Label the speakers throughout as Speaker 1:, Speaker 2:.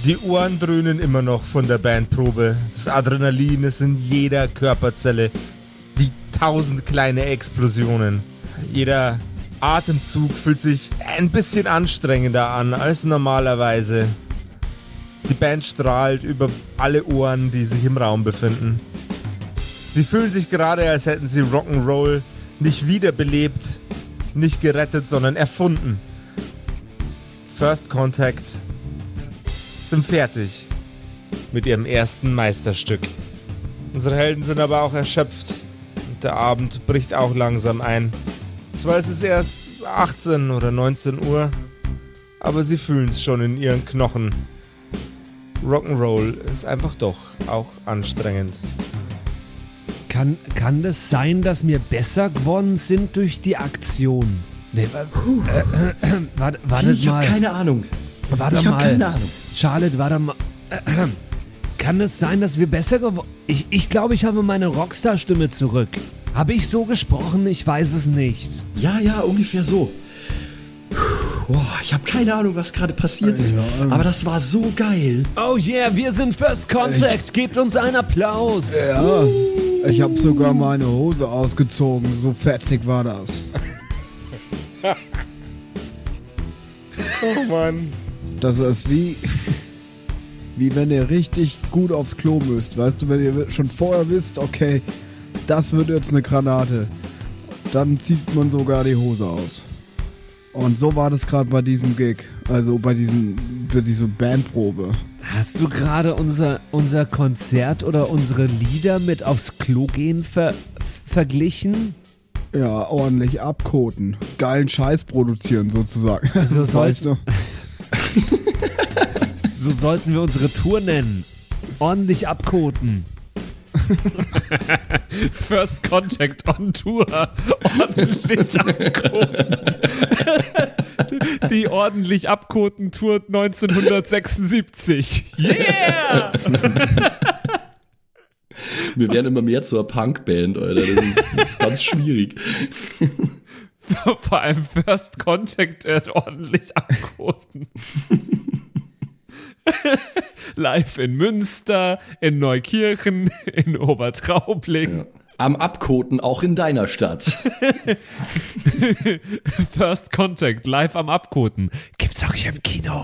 Speaker 1: Die Ohren dröhnen immer noch von der Bandprobe. Das Adrenalin ist in jeder Körperzelle wie 1000 kleine Explosionen. Jeder Atemzug fühlt sich ein bisschen anstrengender an als normalerweise. Die Band strahlt über alle Ohren, die sich im Raum befinden. Sie fühlen sich gerade, als hätten sie Rock'n'Roll nicht wiederbelebt, nicht gerettet, sondern erfunden. First Contact sind fertig mit ihrem ersten Meisterstück. Unsere Helden sind aber auch erschöpft und der Abend bricht auch langsam ein. Zwar ist es erst 18 oder 19 Uhr, aber sie fühlen es schon in ihren Knochen. Rock'n'Roll ist einfach doch auch anstrengend.
Speaker 2: Kann das sein, dass wir besser geworden sind durch die Aktion? Nee, wartet mal.
Speaker 3: Ich habe keine Ahnung.
Speaker 2: Warte mal. Charlotte, warte mal. Kann es sein, dass wir besser geworden sind? Ich glaube, ich habe meine Rockstar-Stimme zurück. Habe ich so gesprochen? Ich weiß es nicht.
Speaker 3: Ja, ungefähr so. Boah, ich habe keine Ahnung, was gerade passiert ist. Aber das war so geil.
Speaker 2: Oh yeah, wir sind First Contact. Gebt uns einen Applaus.
Speaker 4: Ja, ich habe sogar meine Hose ausgezogen. So fetzig war das.
Speaker 1: Oh Mann.
Speaker 4: Das ist wie wenn ihr richtig gut aufs Klo müsst. Weißt du, wenn ihr schon vorher wisst, okay, das wird jetzt eine Granate. Dann zieht man sogar die Hose aus. Und so war das gerade bei diesem Gig. Also bei dieser Bandprobe.
Speaker 2: Hast du gerade unser Konzert oder unsere Lieder mit aufs Klo gehen verglichen?
Speaker 4: Ja, ordentlich abkoten. Geilen Scheiß produzieren sozusagen.
Speaker 2: Weißt du? So sollten wir unsere Tour nennen. Ordentlich abkoten. First Contact on Tour. Ordentlich abkoten. Die ordentlich abkoten Tour 1976. Yeah!
Speaker 3: Wir werden immer mehr zur Punkband, Alter. Das ist ganz schwierig.
Speaker 2: Vor allem First Contact ordentlich abkoten. Live in Münster, in Neukirchen, in Obertraubling.
Speaker 3: Ja. Am Abkoten auch in deiner Stadt.
Speaker 2: First Contact, live am Abkoten. Gibt's auch hier im Kino.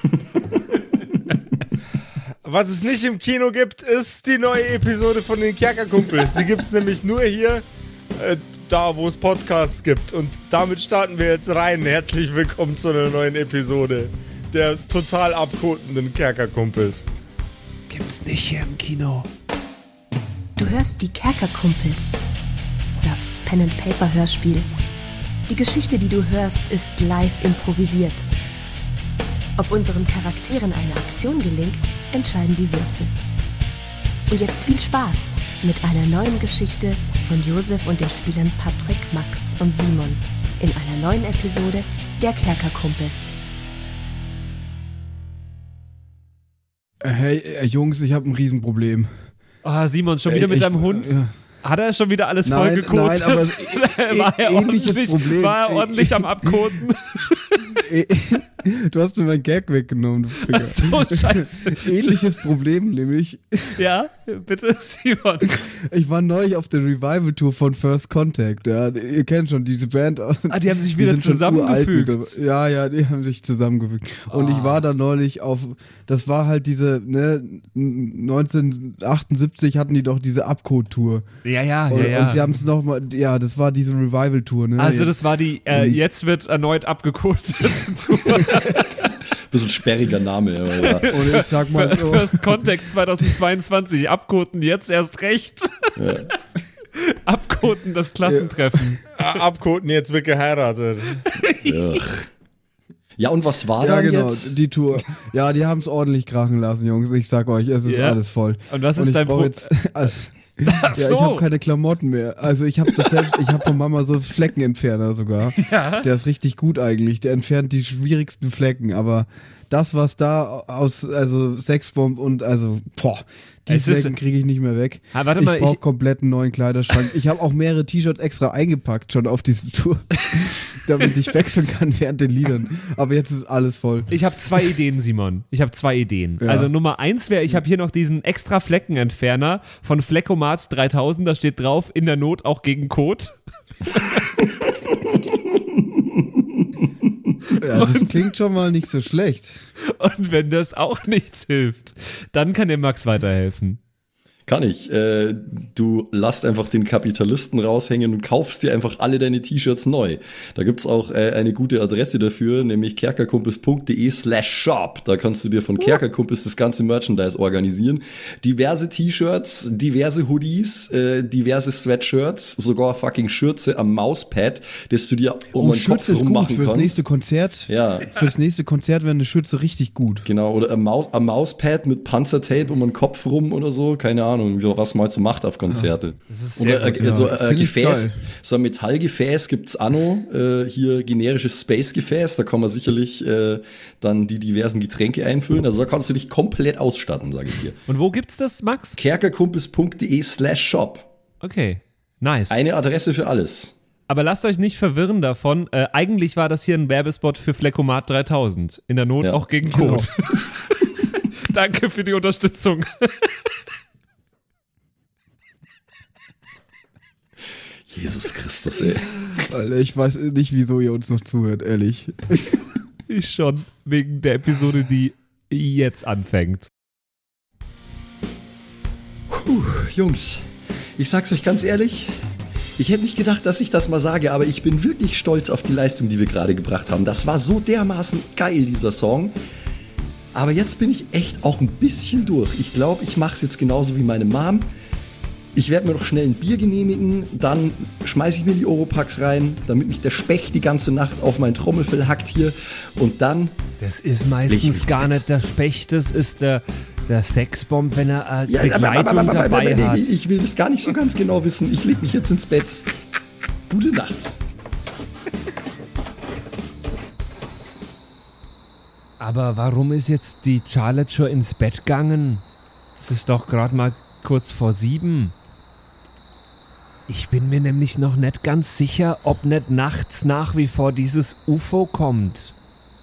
Speaker 1: Was es nicht im Kino gibt, ist die neue Episode von den Kerkerkumpels. Die gibt's nämlich nur hier, da wo es Podcasts gibt. Und damit starten wir jetzt rein. Herzlich willkommen zu einer neuen Episode der total abkotenden Kerkerkumpels.
Speaker 2: Gibt's nicht hier im Kino.
Speaker 5: Du hörst die Kerkerkumpels. Das Pen-and-Paper-Hörspiel. Die Geschichte, die du hörst, ist live improvisiert. Ob unseren Charakteren eine Aktion gelingt, entscheiden die Würfel. Und jetzt viel Spaß mit einer neuen Geschichte von Josef und den Spielern Patrick, Max und Simon in einer neuen Episode der Kerkerkumpels.
Speaker 4: Hey, Jungs, ich habe ein Riesenproblem.
Speaker 2: Ah, Simon, schon wieder mit deinem Hund? Hat er schon wieder alles vollgekotet?
Speaker 4: Nein, aber
Speaker 2: war er ordentlich am Abkoten?
Speaker 4: Du hast mir meinen Gag weggenommen, du Ficker.
Speaker 2: Ach so, scheiße.
Speaker 4: Ähnliches Problem, nämlich.
Speaker 2: Ja, bitte, Simon.
Speaker 4: Ich war neulich auf der Revival-Tour von First Contact. Ja, ihr kennt schon diese Band.
Speaker 2: Die haben sich wieder zusammengefügt.
Speaker 4: Ja, die haben sich zusammengefügt. Und ich war da neulich das war halt diese, 1978 hatten die doch diese Abcode-Tour.
Speaker 2: Ja.
Speaker 4: Und sie haben es nochmal, das war diese Revival-Tour. Ne?
Speaker 2: Also das war die, jetzt wird erneut abgekotet Tour.
Speaker 3: Bisschen sperriger Name. Ja.
Speaker 4: Und ich sag mal
Speaker 2: First Contact 2022, abkoten jetzt erst recht. Ja. Abkoten das Klassentreffen.
Speaker 1: Abkoten jetzt wird geheiratet.
Speaker 3: Ja, und was war da jetzt?
Speaker 4: Die Tour. Ja, die haben es ordentlich krachen lassen, Jungs. Ich sag euch, es ist alles voll.
Speaker 2: Und was ist dein Problem?
Speaker 4: Ich habe keine Klamotten mehr. Also ich habe von Mama so einen Fleckenentferner sogar. Ja. Der ist richtig gut eigentlich. Der entfernt die schwierigsten Flecken, aber das, was da also Sexbomb und die Flecken kriege ich nicht mehr weg.
Speaker 2: Warte mal,
Speaker 4: ich brauche komplett einen neuen Kleiderschrank. Ich habe auch mehrere T-Shirts extra eingepackt schon auf diese Tour, damit ich wechseln kann während den Liedern. Aber jetzt ist alles voll.
Speaker 2: Ich habe 2 Ideen, Simon. Ja. Also Nummer 1 wäre, ich habe hier noch diesen extra Fleckenentferner von Fleckomat 3000, da steht drauf, in der Not auch gegen Kot.
Speaker 4: Ja, das klingt schon mal nicht so schlecht.
Speaker 2: Und wenn das auch nichts hilft, dann kann dir Max weiterhelfen.
Speaker 3: Kann ich. Du lässt einfach den Kapitalisten raushängen und kaufst dir einfach alle deine T-Shirts neu. Da gibt's auch eine gute Adresse dafür, nämlich kerkerkumpels.de/shop. Da kannst du dir von Kerkerkumpels das ganze Merchandise organisieren. Diverse T-Shirts, diverse Hoodies, diverse Sweatshirts, sogar fucking Schürze am Mauspad, das du dir um den Kopf rummachen kannst.
Speaker 4: Fürs nächste Konzert.
Speaker 3: Ja.
Speaker 4: Fürs nächste Konzert wäre eine Schürze richtig gut.
Speaker 3: Genau, oder am Mauspad mit Panzertape um den Kopf rum oder so, keine Ahnung, was man halt so macht auf Konzerte.
Speaker 2: Das ist sehr
Speaker 3: oder
Speaker 2: gut,
Speaker 3: so ein Gefäß, so ein Metallgefäß gibt's auch noch, hier generisches Space-Gefäß, da kann man sicherlich dann die diversen Getränke einfüllen, also da kannst du dich komplett ausstatten, sage ich dir.
Speaker 2: Und wo gibt's das, Max?
Speaker 3: kerkerkumpels.de/shop.
Speaker 2: Okay, nice.
Speaker 3: Eine Adresse für alles.
Speaker 2: Aber lasst euch nicht verwirren davon, eigentlich war das hier ein Werbespot für Fleckomat 3000. In der Not auch gegen Kot. Genau. Danke für die Unterstützung.
Speaker 3: Jesus Christus, ey.
Speaker 4: Alter, ich weiß nicht, wieso ihr uns noch zuhört, ehrlich.
Speaker 2: Ich schon, wegen der Episode, die jetzt anfängt.
Speaker 3: Jungs, ich sag's euch ganz ehrlich, ich hätte nicht gedacht, dass ich das mal sage, aber ich bin wirklich stolz auf die Leistung, die wir gerade gebracht haben. Das war so dermaßen geil, dieser Song. Aber jetzt bin ich echt auch ein bisschen durch. Ich glaube, ich mach's jetzt genauso wie meine Mom. Ich werde mir noch schnell ein Bier genehmigen, dann schmeiße ich mir die Oropax rein, damit mich der Specht die ganze Nacht auf mein Trommelfell hackt hier und dann...
Speaker 2: Das ist meistens gar nicht der Specht, das ist der Sexbomb, wenn er Begleitung dabei hat.
Speaker 3: Ich will das gar nicht so ganz genau wissen. Ich leg mich jetzt ins Bett. Gute Nacht.
Speaker 2: Aber warum ist jetzt die Charlotte schon ins Bett gegangen? Es ist doch gerade mal kurz vor 7. Ich bin mir nämlich noch nicht ganz sicher, ob nicht nachts nach wie vor dieses UFO kommt.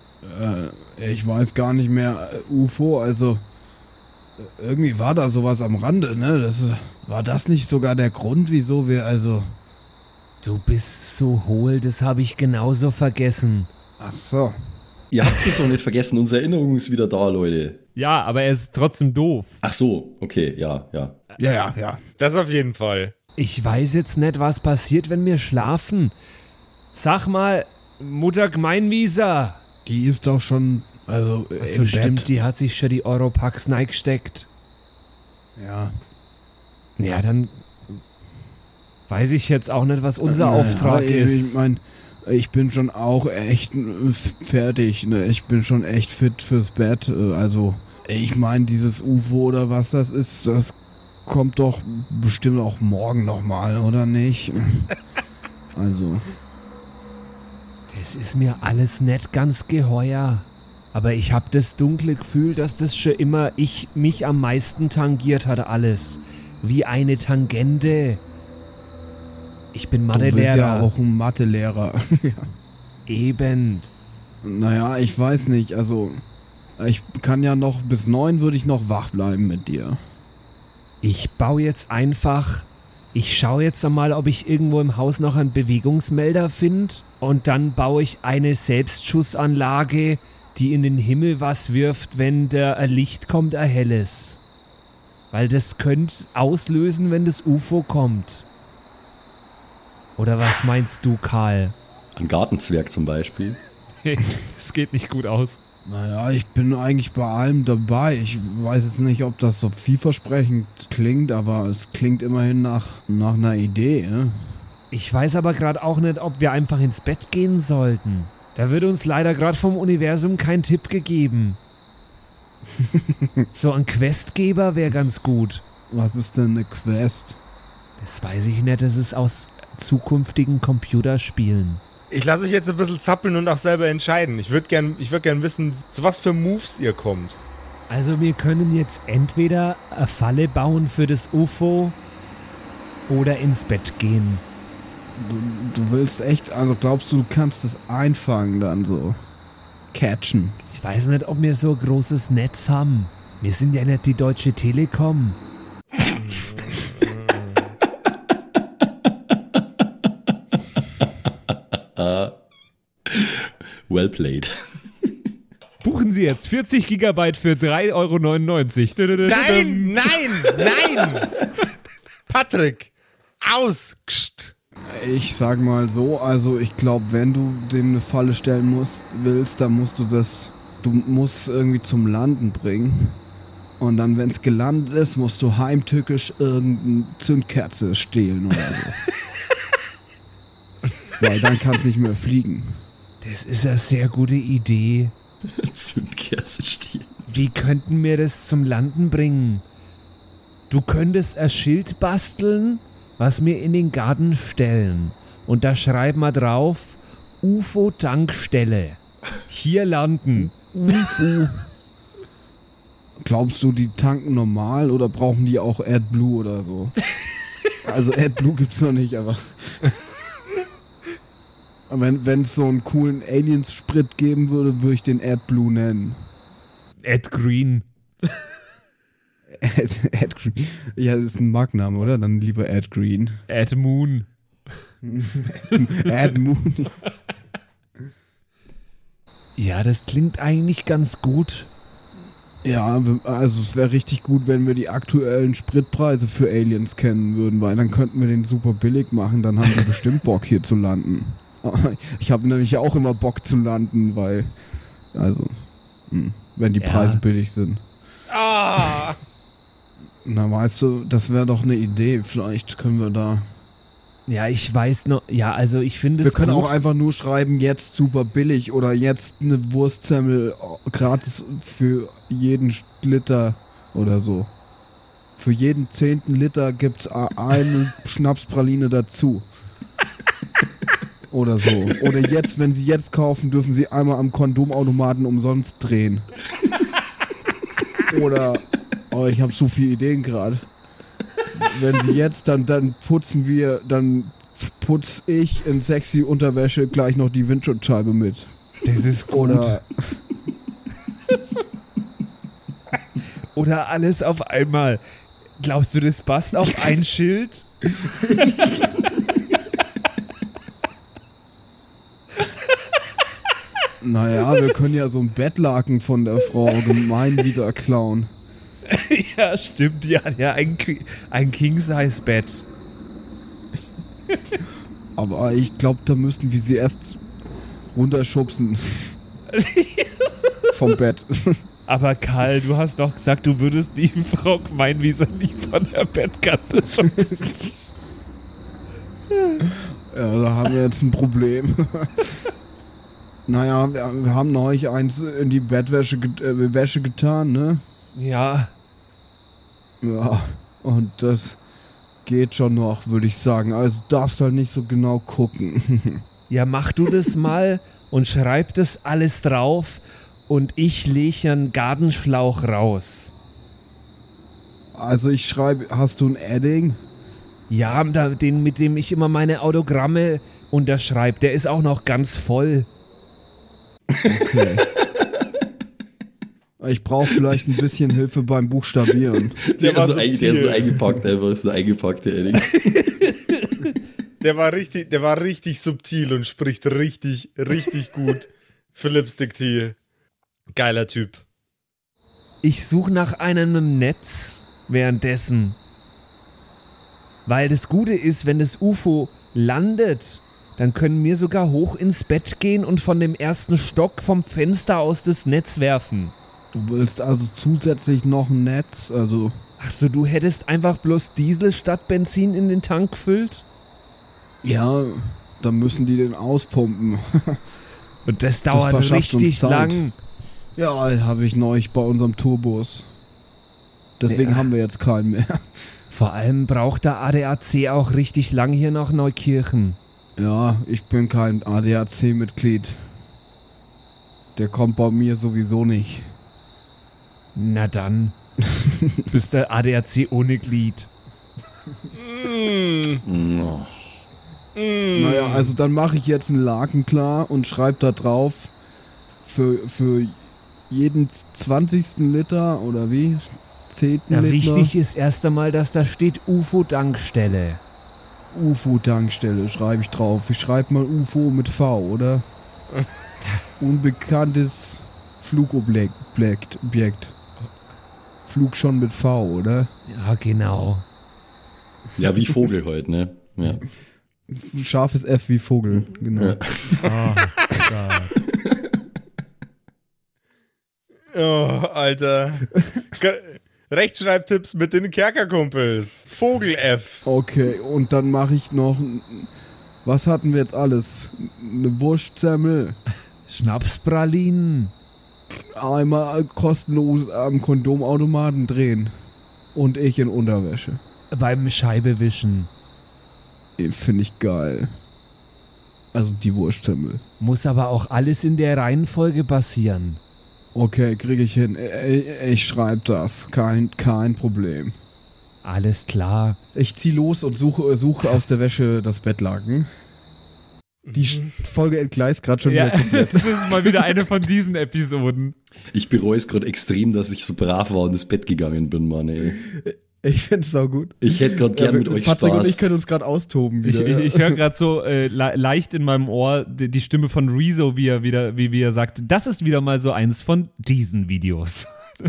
Speaker 4: Ich weiß gar nicht mehr. UFO, also irgendwie war da sowas am Rande, ne? War das nicht sogar der Grund, wieso wir also...
Speaker 2: Du bist so hohl, das habe ich genauso vergessen.
Speaker 4: Ach so.
Speaker 3: Ihr habt es auch nicht vergessen, unsere Erinnerung ist wieder da, Leute.
Speaker 2: Ja, aber er ist trotzdem doof.
Speaker 3: Ach so, okay, ja.
Speaker 4: Ja.
Speaker 1: Das auf jeden Fall.
Speaker 2: Ich weiß jetzt nicht, was passiert, wenn wir schlafen. Sag mal, Mutter Gemeinwieser.
Speaker 4: Die ist doch schon, also
Speaker 2: so stimmt, die hat sich schon die Oropax neigesteckt.
Speaker 4: Ja.
Speaker 2: Ja, dann weiß ich jetzt auch nicht, was unser Auftrag ist.
Speaker 4: Ich meine, ich bin schon auch echt fertig, ne? Ich bin schon echt fit fürs Bett. Also, ich meine, dieses UFO oder was das ist, das kommt doch bestimmt auch morgen nochmal, oder nicht? Also.
Speaker 2: Das ist mir alles nicht ganz geheuer. Aber ich habe das dunkle Gefühl, dass das schon immer mich am meisten tangiert hat alles. Wie eine Tangente. Ich bin Mathelehrer.
Speaker 4: Du bist ja auch ein Mathelehrer. Ja.
Speaker 2: Eben.
Speaker 4: Naja, ich weiß nicht. Also, ich kann ja noch, bis 9 würde ich noch wach bleiben mit dir.
Speaker 2: Ich baue jetzt einfach... Ich schaue jetzt einmal, ob ich irgendwo im Haus noch einen Bewegungsmelder finde. Und dann baue ich eine Selbstschussanlage, die in den Himmel was wirft, wenn der Licht kommt, ein helles. Weil das könnte auslösen, wenn das UFO kommt. Oder was meinst du, Karl?
Speaker 3: Ein Gartenzwerg zum Beispiel.
Speaker 2: Es geht nicht gut aus.
Speaker 4: Naja, ich bin eigentlich bei allem dabei. Ich weiß jetzt nicht, ob das so vielversprechend klingt, aber es klingt immerhin nach einer Idee. Ne?
Speaker 2: Ich weiß aber gerade auch nicht, ob wir einfach ins Bett gehen sollten. Da wird uns leider gerade vom Universum kein Tipp gegeben. So ein Questgeber wäre ganz gut.
Speaker 4: Was ist denn eine Quest?
Speaker 2: Das weiß ich nicht, das ist aus zukünftigen Computerspielen.
Speaker 1: Ich lasse euch jetzt ein bisschen zappeln und auch selber entscheiden. Ich würde gern wissen, zu was für Moves ihr kommt.
Speaker 2: Also wir können jetzt entweder eine Falle bauen für das UFO oder ins Bett gehen.
Speaker 4: Du willst echt, also glaubst du kannst das einfangen dann so? Catchen.
Speaker 2: Ich weiß nicht, ob wir so ein großes Netz haben. Wir sind ja nicht die Deutsche Telekom.
Speaker 3: Well played.
Speaker 2: Buchen Sie jetzt 40 Gigabyte für 3,99 €.
Speaker 1: Nein! Patrick, aus! Kst.
Speaker 4: Ich sag mal so, also ich glaube, wenn du denen eine Falle stellen willst, dann musst du musst es irgendwie zum Landen bringen. Und dann, wenn es gelandet ist, musst du heimtückisch irgendeine Zündkerze stehlen oder so. Weil dann kann es nicht mehr fliegen.
Speaker 2: Das ist eine sehr gute Idee.
Speaker 3: Zündkerze stehlen.
Speaker 2: Wie könnten wir das zum Landen bringen? Du könntest ein Schild basteln, was wir in den Garten stellen. Und da schreiben wir drauf, UFO-Tankstelle. Hier landen.
Speaker 4: UFO. Glaubst du, die tanken normal oder brauchen die auch AdBlue oder so? Also AdBlue gibt's noch nicht, aber... Wenn es so einen coolen Aliens-Sprit geben würde, würde ich den AdBlue nennen.
Speaker 2: AdGreen.
Speaker 4: AdGreen. Ja, das ist ein Markenname, oder? Dann lieber AdGreen.
Speaker 2: AdMoon.
Speaker 4: AdMoon.
Speaker 2: Ja, das klingt eigentlich ganz gut.
Speaker 4: Ja, also es wäre richtig gut, wenn wir die aktuellen Spritpreise für Aliens kennen würden, weil dann könnten wir den super billig machen, dann haben wir bestimmt Bock hier zu landen. Ich habe nämlich auch immer Bock zu landen, weil, also, wenn die Preise billig sind.
Speaker 1: Ah!
Speaker 4: Na, weißt du, das wäre doch eine Idee, vielleicht können wir da...
Speaker 2: Ja, ich weiß noch, ja, also ich finde es
Speaker 4: Wir können
Speaker 2: gut.
Speaker 4: auch einfach nur schreiben, jetzt super billig oder jetzt eine Wurstsemmel gratis für jeden Liter oder so. Für jeden 10. Liter gibt's eine Schnapspraline dazu. Oder so. Oder jetzt, wenn Sie jetzt kaufen, dürfen Sie einmal am Kondomautomaten umsonst drehen. Oder, oh, ich habe so viele Ideen gerade. Wenn Sie jetzt, dann putz ich in sexy Unterwäsche gleich noch die Windschutzscheibe mit.
Speaker 2: Das ist gut. Oder alles auf einmal. Glaubst du, das passt auf ein Schild?
Speaker 4: Naja, wir können ja so ein Bettlaken von der Frau gemein wieder klauen.
Speaker 2: Ja, stimmt. Die hat ja ein King-Size-Bett.
Speaker 4: Aber ich glaube, da müssten wir sie erst runterschubsen. Vom Bett.
Speaker 2: Aber Karl, du hast doch gesagt, du würdest die Frau Gemeinwieser nie von der Bettkante schubsen.
Speaker 4: Ja, da haben wir jetzt ein Problem. Naja, wir haben neulich eins in die Bettwäsche Wäsche getan, ne?
Speaker 2: Ja.
Speaker 4: Ja, und das geht schon noch, würde ich sagen. Also darfst halt nicht so genau gucken.
Speaker 2: Ja, mach du das mal und schreib das alles drauf und ich lege einen Gartenschlauch raus.
Speaker 4: Also ich schreibe, hast du ein Edding?
Speaker 2: Ja, den, mit dem ich immer meine Autogramme unterschreibe, der ist auch noch ganz voll.
Speaker 4: Okay. Ich brauche vielleicht ein bisschen Hilfe beim Buchstabieren.
Speaker 3: Der ist so eingepackt, einfach so eingepackte Edding.
Speaker 1: Der war richtig subtil und spricht richtig gut. Philips Diktier. Geiler Typ.
Speaker 2: Ich suche nach einem Netz währenddessen. Weil das Gute ist, wenn das UFO landet, dann können wir sogar hoch ins Bett gehen und von dem ersten Stock vom Fenster aus das Netz werfen.
Speaker 4: Du willst also zusätzlich noch ein Netz, also...
Speaker 2: Achso, du hättest einfach bloß Diesel statt Benzin in den Tank gefüllt?
Speaker 4: Ja, dann müssen die den auspumpen.
Speaker 2: Und das dauert richtig lang.
Speaker 4: Ja, habe ich neulich bei unserem Tourbus. Deswegen haben wir jetzt keinen mehr.
Speaker 2: Vor allem braucht der ADAC auch richtig lang hier nach Neukirchen.
Speaker 4: Ja, ich bin kein ADAC-Mitglied. Der kommt bei mir sowieso nicht.
Speaker 2: Na dann. Bist der ADAC ohne Glied.
Speaker 4: Naja, also dann mache ich jetzt einen Laken klar und schreibe da drauf für jeden 20. Liter oder wie? 10.
Speaker 2: Ja,
Speaker 4: Liter.
Speaker 2: wichtig ist erst einmal, dass da steht UFO-Tankstelle.
Speaker 4: UFO-Tankstelle schreibe ich drauf. Ich schreibe mal UFO mit V, oder? Unbekanntes Flugobjekt. Flug schon mit V, oder?
Speaker 2: Ja, genau.
Speaker 3: Ja, wie Vogel heute, ne? Ja.
Speaker 4: Scharfes F wie Vogel, genau.
Speaker 3: Ja.
Speaker 1: Oh, Alter. Rechtschreibtipps mit den Kerkerkumpels. Vogel F.
Speaker 4: Okay, und dann mache ich noch... Was hatten wir jetzt alles? Eine Wurstsemmel.
Speaker 2: Schnapspralinen.
Speaker 4: Einmal kostenlos am Kondomautomaten drehen. Und ich in Unterwäsche.
Speaker 2: Beim Scheibewischen.
Speaker 4: Finde ich geil. Also die Wurstsemmel.
Speaker 2: Muss aber auch alles in der Reihenfolge passieren.
Speaker 4: Okay, kriege ich hin. Ich schreibe das. Kein Problem.
Speaker 2: Alles klar.
Speaker 4: Ich zieh los und suche aus der Wäsche das Bettlaken. Die Folge entgleist gerade schon wieder komplett.
Speaker 2: Das ist mal wieder eine von diesen Episoden.
Speaker 3: Ich bereue es gerade extrem, dass ich so brav war und ins Bett gegangen bin, Mann, ey.
Speaker 4: Ich finde es saugut.
Speaker 3: Ich hätte gerade gern mit euch
Speaker 4: Patrick
Speaker 3: Spaß.
Speaker 4: und ich können uns gerade austoben wieder.
Speaker 2: Ich höre gerade so leicht in meinem Ohr die Stimme von Rezo, wie er sagt, das ist wieder mal so eins von diesen Videos.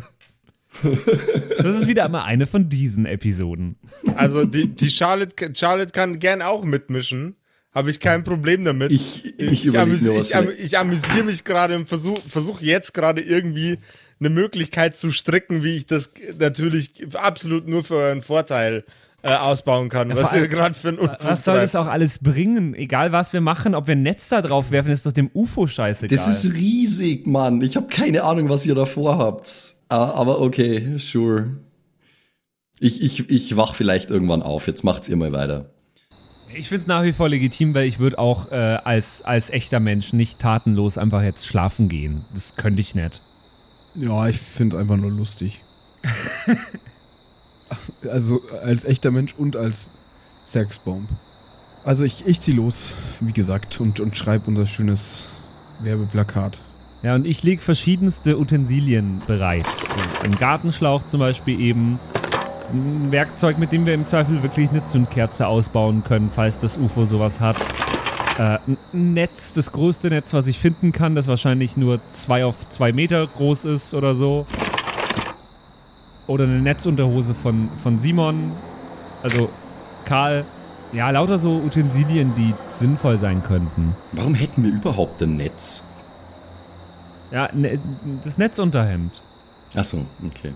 Speaker 2: Das ist wieder mal eine von diesen Episoden.
Speaker 1: Also die Charlotte kann gern auch mitmischen. Habe ich kein Problem damit. Ich amüsiere mich gerade und versuche jetzt gerade irgendwie eine Möglichkeit zu stricken, wie ich das natürlich absolut nur für euren Vorteil ausbauen kann.
Speaker 2: Ja,
Speaker 1: was ihr gerade für ein Unfug
Speaker 2: was soll das
Speaker 1: treibt.
Speaker 2: auch alles bringen? Egal was wir machen, ob wir ein Netz da drauf werfen, ist doch dem UFO scheißegal.
Speaker 3: Das ist riesig, Mann. Ich habe keine Ahnung, was ihr da vorhabt. Aber okay, sure. Ich wach vielleicht irgendwann auf. Jetzt macht's ihr mal weiter.
Speaker 2: Ich finde es nach wie vor legitim, weil ich würde auch als echter Mensch nicht tatenlos einfach jetzt schlafen gehen. Das könnte ich nicht.
Speaker 4: Ja, ich finde es einfach nur lustig. Also als echter Mensch und als Sexbomb. Also ich zieh los, wie gesagt, und schreibe unser schönes Werbeplakat.
Speaker 2: Ja, und ich lege verschiedenste Utensilien bereit. Ein Gartenschlauch zum Beispiel eben. Ein Werkzeug, mit dem wir im Zweifel wirklich eine Zündkerze ausbauen können, falls das UFO sowas hat. Ein Netz, das größte Netz, was ich finden kann, das wahrscheinlich nur 2 auf 2 Meter groß ist oder so. Oder eine Netzunterhose von Simon. Also Karl. Ja, lauter so Utensilien, die sinnvoll sein könnten.
Speaker 3: Warum hätten wir überhaupt ein Netz?
Speaker 2: Ja, das Netzunterhemd.
Speaker 3: Ach so, okay.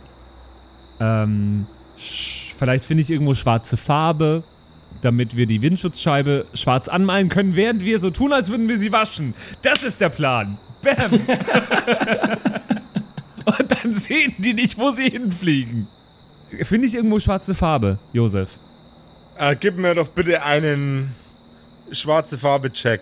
Speaker 2: Vielleicht finde ich irgendwo schwarze Farbe, damit wir die Windschutzscheibe schwarz anmalen können, während wir so tun, als würden wir sie waschen. Das ist der Plan. Bam. Und dann sehen die nicht, wo sie hinfliegen. Finde ich irgendwo schwarze Farbe, Josef?
Speaker 1: Gib mir doch bitte einen schwarze Farbe-Check.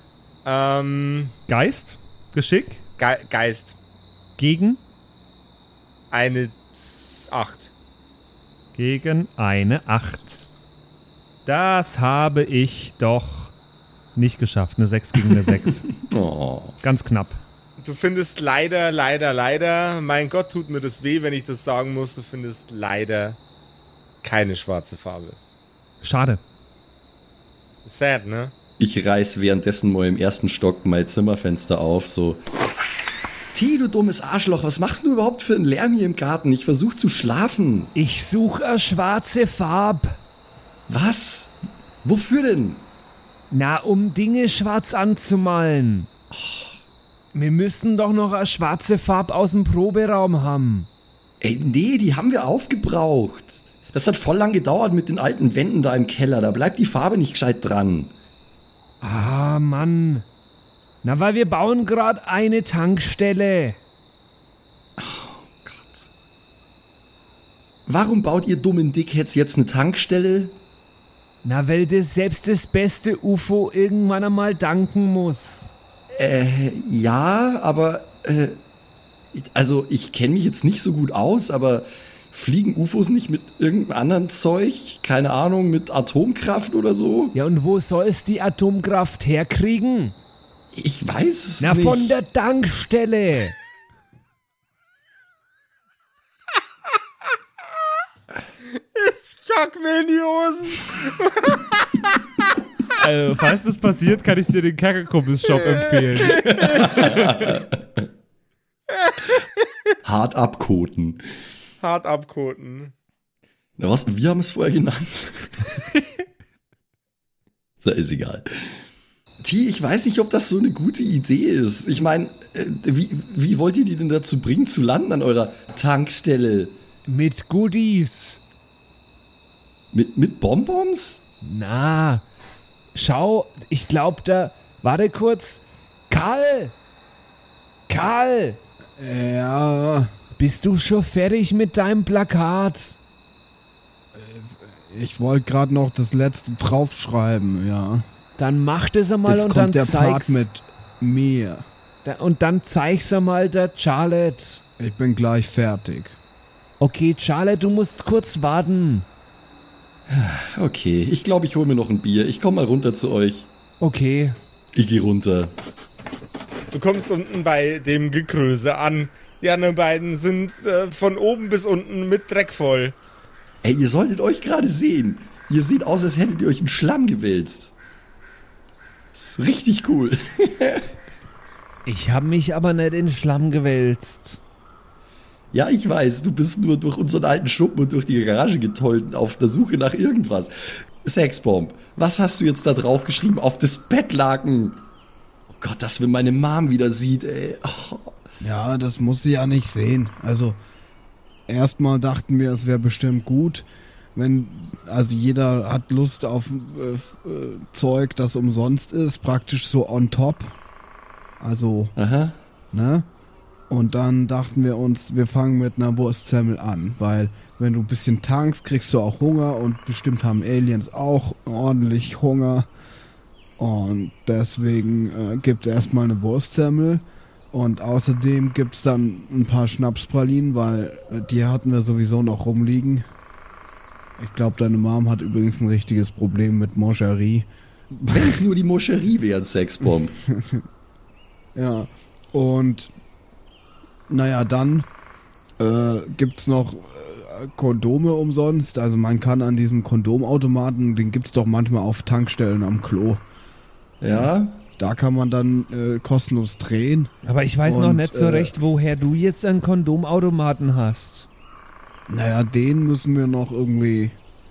Speaker 2: Geist? Geschick?
Speaker 1: Geist.
Speaker 2: Gegen?
Speaker 1: Eine 8.
Speaker 2: Gegen eine 8. Das habe ich doch nicht geschafft. Eine 6 gegen eine 6.
Speaker 3: Oh.
Speaker 2: Ganz knapp.
Speaker 1: Du findest leider, mein Gott, tut mir das weh, wenn ich das sagen muss, du findest leider keine schwarze Farbe.
Speaker 2: Schade.
Speaker 1: Sad, ne?
Speaker 3: Ich reiß währenddessen mal im ersten Stock mein Zimmerfenster auf, so. T, du dummes Arschloch, was machst du überhaupt für einen Lärm hier im Garten? Ich versuch zu schlafen.
Speaker 2: Ich suche eine schwarze Farbe.
Speaker 3: Was? Wofür denn?
Speaker 2: Na, um Dinge schwarz anzumalen. Wir müssen doch noch eine schwarze Farbe aus dem Proberaum haben.
Speaker 3: Ey, nee, die haben wir aufgebraucht. Das hat voll lang gedauert mit den alten Wänden da im Keller. Da bleibt die Farbe nicht gescheit dran.
Speaker 2: Ah, Mann. Na, weil wir bauen gerade eine Tankstelle.
Speaker 3: Warum baut ihr dummen Dickheads jetzt eine Tankstelle?
Speaker 2: Na, weil das selbst das beste UFO irgendwann einmal danken muss.
Speaker 3: Ja, aber also ich kenne mich jetzt nicht so gut aus, aber fliegen UFOs nicht mit irgendeinem anderen Zeug? Keine Ahnung, mit Atomkraft oder so?
Speaker 2: Ja, und wo soll es die Atomkraft herkriegen?
Speaker 3: Ich weiß es
Speaker 2: Na,
Speaker 3: nicht.
Speaker 2: von der Tankstelle.
Speaker 1: Schock mir in die Hosen.
Speaker 2: Also, falls das passiert, kann ich dir den Kerkerkumpels-Shop empfehlen.
Speaker 3: Hart abkoten.
Speaker 1: Hart abkoten.
Speaker 3: Na was, wir haben es vorher genannt. So, ist egal. T, ich weiß nicht, ob das so eine gute Idee ist. Ich meine, wie wollt ihr die denn dazu bringen, zu landen an eurer Tankstelle?
Speaker 2: Mit Goodies.
Speaker 3: Mit Bonbons?
Speaker 2: Na, schau, ich glaube da... Warte kurz. Karl!
Speaker 4: Ja,
Speaker 2: Bist du schon fertig mit deinem Plakat?
Speaker 4: ich wollte gerade noch das letzte draufschreiben, ja.
Speaker 2: Dann mach das einmal
Speaker 4: Jetzt
Speaker 2: und
Speaker 4: kommt
Speaker 2: dann
Speaker 4: der Part
Speaker 2: zeig's.
Speaker 4: mit mir.
Speaker 2: Und dann zeig's einmal der Charlotte.
Speaker 4: Ich bin gleich fertig.
Speaker 2: Okay, Charlotte, du musst kurz warten.
Speaker 3: Okay, ich glaube, ich hole mir noch ein Bier. Ich komme mal runter zu euch.
Speaker 2: Okay.
Speaker 3: Ich gehe runter.
Speaker 1: Du kommst unten bei dem Gekröse an. Die anderen beiden sind von oben bis unten mit Dreck voll.
Speaker 3: Ey, ihr solltet euch gerade sehen. Ihr seht aus, als hättet ihr euch in Schlamm gewälzt. Das ist richtig cool.
Speaker 2: Ich habe mich aber nicht in Schlamm gewälzt.
Speaker 3: Ja, ich weiß, du bist nur durch unseren alten Schuppen und durch die Garage getollt auf der Suche nach irgendwas. Sexbomb, was hast du jetzt da drauf geschrieben auf das Bettlaken? Oh Gott, dass wenn meine Mom wieder sieht, ey. Oh.
Speaker 4: Ja, das muss sie ja nicht sehen. Also, erstmal dachten wir, es wäre bestimmt gut, wenn, also jeder hat Lust auf Zeug, das umsonst ist, praktisch so on top. Also,
Speaker 3: Aha.
Speaker 4: ne? Und dann dachten wir uns, wir fangen mit einer Wurstsemmel an, weil wenn du ein bisschen tankst, kriegst du auch Hunger und bestimmt haben Aliens auch ordentlich Hunger. Und deswegen gibt's erstmal eine Wurstsemmel und außerdem gibt's dann ein paar Schnapspralinen, weil die hatten wir sowieso noch rumliegen. Ich glaube, deine Mom hat übrigens ein richtiges Problem mit Moncherie.
Speaker 3: Wenn es nur die Moscherie wäre, Sexbomb.
Speaker 4: Ja, und naja, dann gibt's noch Kondome umsonst. Also man kann an diesem Kondomautomaten, den gibt's doch manchmal auf Tankstellen am Klo.
Speaker 3: Ja?
Speaker 4: Da kann man dann kostenlos drehen.
Speaker 2: Aber ich weiß noch
Speaker 4: Und,
Speaker 2: nicht so recht, woher du jetzt einen Kondomautomaten hast.
Speaker 4: Naja, den müssen wir noch irgendwie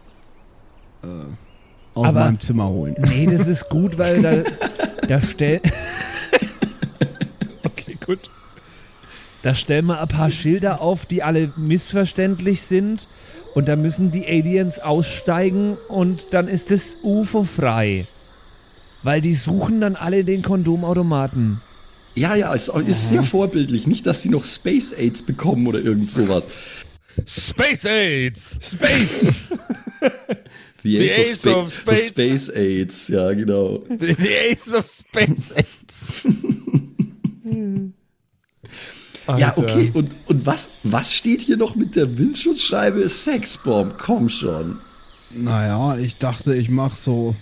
Speaker 4: aus
Speaker 2: Aber-
Speaker 4: meinem Zimmer holen.
Speaker 2: Nee, das ist gut, weil da Okay, gut. Da stellen wir ein paar Schilder auf, die alle missverständlich sind. Und da müssen die Aliens aussteigen und dann ist das UFO frei. Weil die suchen dann alle den Kondomautomaten.
Speaker 3: Ja, ist sehr vorbildlich. Nicht, dass die noch Space AIDS bekommen oder irgend sowas.
Speaker 1: Space AIDS!
Speaker 2: Space!
Speaker 3: The
Speaker 1: Ace of Space.
Speaker 3: Space AIDS, ja, genau.
Speaker 1: The Ace of Space AIDS.
Speaker 3: Ja, okay, und was steht hier noch mit der Windschutzscheibe? Sexbomb, komm schon.
Speaker 4: Naja, ich dachte, ich mach so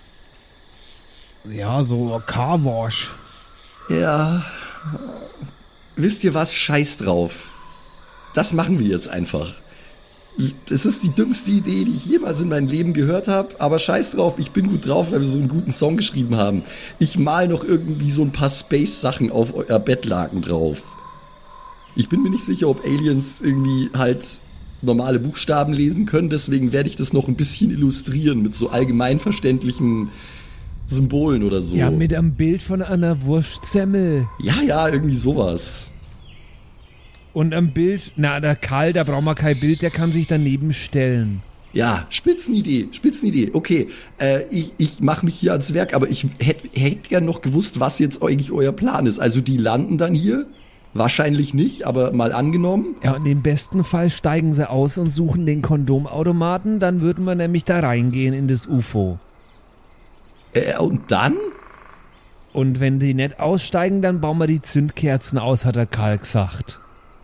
Speaker 4: Carwash.
Speaker 3: Ja, wisst ihr was? Scheiß drauf. Das machen wir jetzt einfach. Das ist die dümmste Idee, die ich jemals in meinem Leben gehört habe, aber scheiß drauf, ich bin gut drauf, weil wir so einen guten Song geschrieben haben. Ich mal noch irgendwie so ein paar Space-Sachen auf euer Bettlaken drauf. Ich bin mir nicht sicher, ob Aliens irgendwie halt normale Buchstaben lesen können, deswegen werde ich das noch ein bisschen illustrieren mit so allgemeinverständlichen Symbolen oder so.
Speaker 2: Ja, mit einem Bild von einer Wurstsemmel.
Speaker 3: Ja, irgendwie sowas.
Speaker 2: Und am Bild, der Karl, da brauchen wir kein Bild, der kann sich daneben stellen.
Speaker 3: Ja, Spitzenidee. Okay, ich mache mich hier ans Werk, aber ich hätte gern noch gewusst, was jetzt eigentlich euer Plan ist. Also die landen dann hier Wahrscheinlich nicht, aber mal angenommen.
Speaker 2: Ja, und im besten Fall steigen sie aus und suchen den Kondomautomaten, dann würden wir nämlich da reingehen in das UFO.
Speaker 3: Und dann?
Speaker 2: Und wenn die nicht aussteigen, dann bauen wir die Zündkerzen aus, hat der Karl gesagt.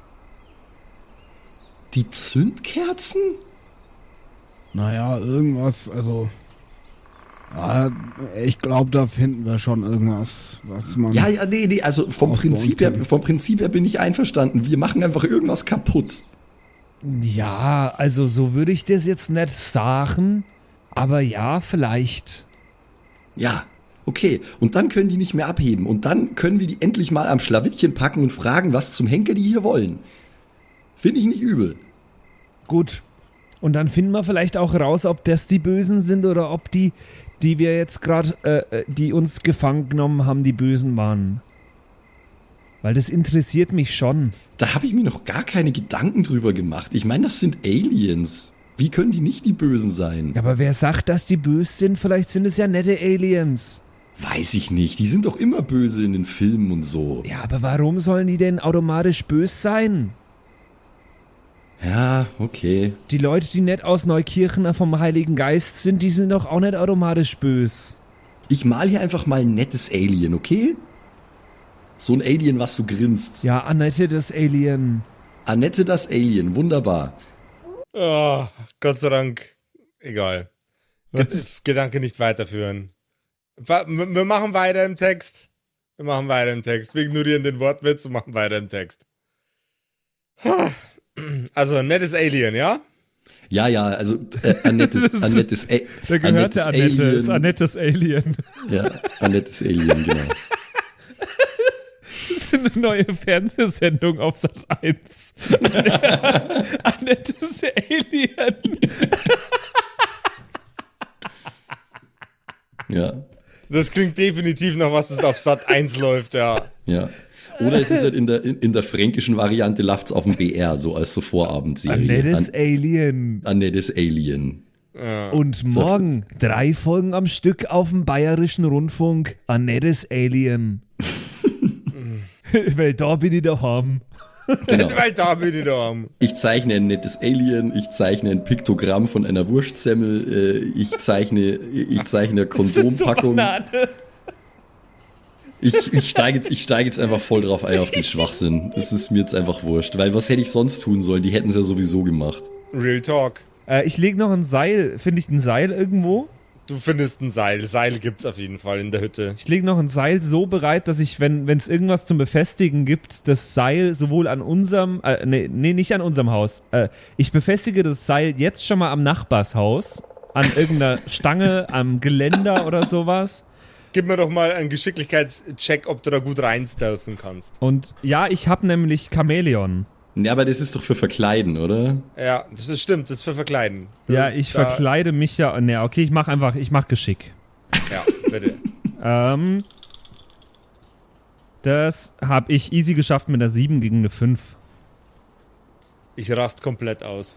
Speaker 3: Die Zündkerzen?
Speaker 4: Naja, irgendwas, also... Ja, ich glaube, da finden wir schon irgendwas, was man...
Speaker 3: Ja, nee, also vom Prinzip her bin ich einverstanden. Wir machen einfach irgendwas kaputt.
Speaker 2: Ja, also so würde ich das jetzt nicht sagen, aber ja, vielleicht.
Speaker 3: Ja, okay. Und dann können die nicht mehr abheben. Und dann können wir die endlich mal am Schlawittchen packen und fragen, was zum Henker die hier wollen. Finde ich nicht übel.
Speaker 2: Gut. Und dann finden wir vielleicht auch raus, ob das die Bösen sind oder ob die wir jetzt gerade, die uns gefangen genommen haben, die Bösen waren. Weil das interessiert mich schon.
Speaker 3: Da habe ich mir noch gar keine Gedanken drüber gemacht. Ich meine, das sind Aliens. Wie können die nicht die Bösen sein?
Speaker 2: Ja, aber wer sagt, dass die böse sind? Vielleicht sind es ja nette Aliens.
Speaker 3: Weiß ich nicht. Die sind doch immer böse in den Filmen und so.
Speaker 2: Ja, aber warum sollen die denn automatisch böse sein?
Speaker 3: Ja, okay.
Speaker 2: Die Leute, die nicht aus Neukirchen vom Heiligen Geist sind, die sind doch auch nicht automatisch böse.
Speaker 3: Ich mal hier einfach mal ein nettes Alien, okay? So ein Alien, was so grinst.
Speaker 2: Ja, Annette, das Alien.
Speaker 3: Annette, das Alien, wunderbar.
Speaker 1: Oh, Gott sei Dank. Egal. Gedanke nicht weiterführen. Wir machen weiter im Text. Wir ignorieren den Wortwitz und machen weiter im Text. Also, nettes Alien, ja?
Speaker 3: Ja, also Annettes
Speaker 2: Da gehört der Annette, ist Annettes Alien.
Speaker 3: Ja, Annettes Alien, genau.
Speaker 2: Das ist eine neue Fernsehsendung auf Sat 1. Annettes Alien.
Speaker 3: Ja.
Speaker 1: Das klingt definitiv nach was, das auf Sat 1 läuft, ja.
Speaker 3: Ja. Oder es ist halt in der fränkischen Variante läuft's auf dem BR, so als so Vorabendserie.
Speaker 2: Annettes Alien.
Speaker 3: Annettes Alien.
Speaker 1: Ja.
Speaker 2: Und morgen 3 Folgen am Stück auf dem Bayerischen Rundfunk. Annettes Alien. Weil da bin ich daheim.
Speaker 3: Genau.
Speaker 1: Weil da bin ich da.
Speaker 3: Ich zeichne ein nettes Alien, ich zeichne ein Piktogramm von einer Wurstsemmel, ich zeichne eine Kondompackung. Ich steige jetzt einfach voll drauf ein auf den Schwachsinn. Das ist mir jetzt einfach wurscht. Weil was hätte ich sonst tun sollen? Die hätten es ja sowieso gemacht.
Speaker 1: Real Talk.
Speaker 2: Ich lege noch ein Seil. Finde ich ein Seil irgendwo?
Speaker 1: Du findest ein Seil. Seil gibt's auf jeden Fall in der Hütte.
Speaker 2: Ich lege noch ein Seil so bereit, dass ich, wenn es irgendwas zum Befestigen gibt, das Seil sowohl an unserem, nicht an unserem Haus. Ich befestige das Seil jetzt schon mal am Nachbarshaus, an irgendeiner Stange, am Geländer oder sowas.
Speaker 1: Gib mir doch mal einen Geschicklichkeitscheck, ob du da gut reinstealthen kannst.
Speaker 2: Und ja, ich habe nämlich Chamäleon.
Speaker 3: Ja, aber das ist doch für Verkleiden, oder?
Speaker 1: Ja, das stimmt, das ist für Verkleiden.
Speaker 2: Ja, ich verkleide mich ja. Ne, okay, ich mach Geschick.
Speaker 1: Ja, bitte.
Speaker 2: Das habe ich easy geschafft mit einer 7 gegen eine 5.
Speaker 1: Ich rast komplett aus.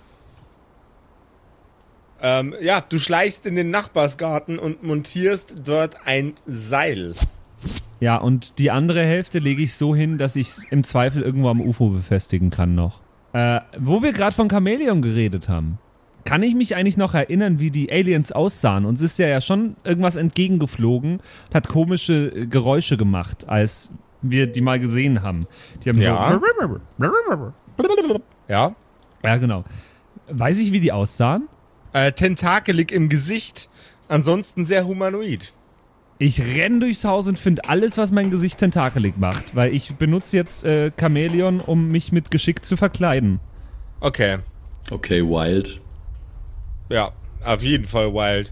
Speaker 1: Ja, du schleichst in den Nachbarsgarten und montierst dort ein Seil.
Speaker 2: Ja, und die andere Hälfte lege ich so hin, dass ich es im Zweifel irgendwo am UFO befestigen kann noch. Wo wir gerade von Chamäleon geredet haben, kann ich mich eigentlich noch erinnern, wie die Aliens aussahen? Uns ist ja schon irgendwas entgegengeflogen und hat komische Geräusche gemacht, als wir die mal gesehen haben. Die haben
Speaker 1: Ja.
Speaker 2: so...
Speaker 1: Ja.
Speaker 2: Ja, genau. Weiß ich, wie die aussahen?
Speaker 1: Tentakelig im Gesicht, ansonsten sehr humanoid.
Speaker 2: Ich renne durchs Haus und finde alles, was mein Gesicht tentakelig macht, weil ich benutze jetzt Chamäleon, um mich mit Geschick zu verkleiden.
Speaker 1: Okay.
Speaker 3: Okay, wild.
Speaker 1: Ja, auf jeden Fall wild.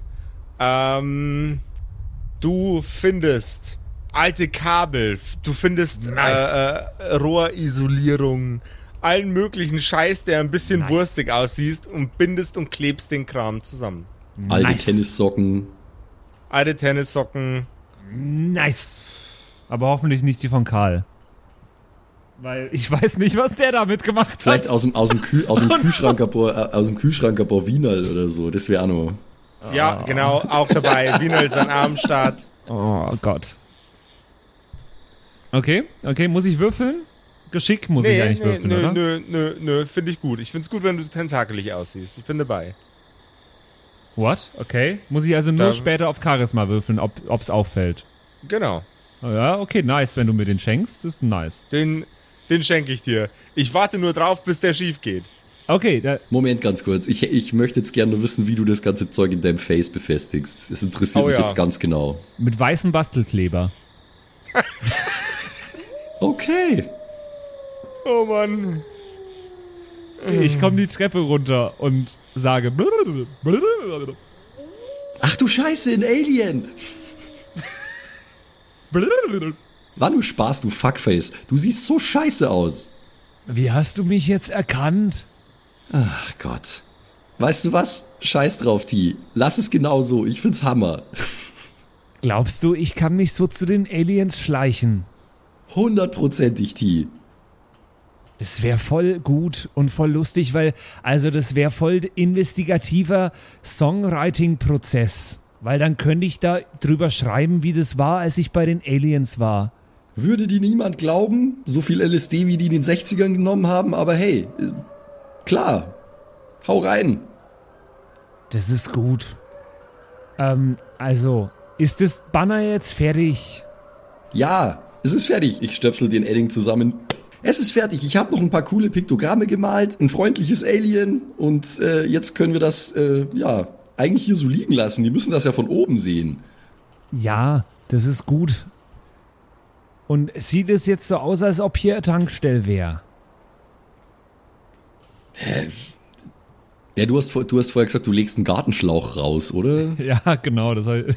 Speaker 1: Du findest alte Kabel, du findest Rohrisolierung, allen möglichen Scheiß, der ein bisschen wurstig aussieht und bindest und klebst den Kram zusammen.
Speaker 3: Alte Tennissocken.
Speaker 1: Alte Tennissocken.
Speaker 2: Nice. Aber hoffentlich nicht die von Karl. Weil ich weiß nicht, was der damit gemacht hat.
Speaker 3: Vielleicht aus dem Kühlschrank ein paar Wienerl oder so. Das wäre auch noch.
Speaker 1: Ja, genau, auch dabei. Wienerl sein Armstart.
Speaker 2: Oh Gott. Okay, muss ich würfeln?
Speaker 6: Geschick muss ich eigentlich würfeln, oder?
Speaker 1: Nö, finde ich gut. Ich finde es gut, wenn du tentakelig aussiehst. Ich bin dabei.
Speaker 6: What? Okay. Muss ich also nur später auf Charisma würfeln, ob es auffällt?
Speaker 1: Genau.
Speaker 6: Ja, okay, nice. Wenn du mir den schenkst, ist nice.
Speaker 1: Den schenke ich dir. Ich warte nur drauf, bis der schief geht.
Speaker 6: Okay.
Speaker 3: Moment, ganz kurz. Ich möchte jetzt gerne nur wissen, wie du das ganze Zeug in deinem Face befestigst. Das interessiert mich jetzt ganz genau.
Speaker 6: Mit weißem Bastelkleber.
Speaker 3: Okay.
Speaker 1: Oh Mann.
Speaker 6: Ich komme die Treppe runter und sage...
Speaker 3: Ach du Scheiße, ein Alien. War nur Spaß, du Fuckface. Du siehst so scheiße aus.
Speaker 2: Wie hast du mich jetzt erkannt?
Speaker 3: Ach Gott. Weißt du was? Scheiß drauf, T. Lass es genau so. Ich find's Hammer.
Speaker 2: Glaubst du, ich kann mich so zu den Aliens schleichen?
Speaker 3: 100%ig, T.
Speaker 2: Das wäre voll gut und voll lustig, weil, also das wäre voll investigativer Songwriting-Prozess. Weil dann könnte ich da drüber schreiben, wie das war, als ich bei den Aliens war.
Speaker 3: Würde dir niemand glauben, so viel LSD, wie die in den 60ern genommen haben, aber hey, klar, hau rein.
Speaker 2: Das ist gut. Also, ist das Banner jetzt fertig?
Speaker 3: Ja, es ist fertig. Ich stöpsel den Edding zusammen. Es ist fertig. Ich habe noch ein paar coole Piktogramme gemalt, ein freundliches Alien und jetzt können wir das, eigentlich hier so liegen lassen. Die müssen das ja von oben sehen.
Speaker 2: Ja, das ist gut. Und sieht es jetzt so aus, als ob hier eine Tankstelle wäre?
Speaker 3: Ja, du hast vorher gesagt, du legst einen Gartenschlauch raus, oder?
Speaker 6: Ja, genau. Das
Speaker 3: wäre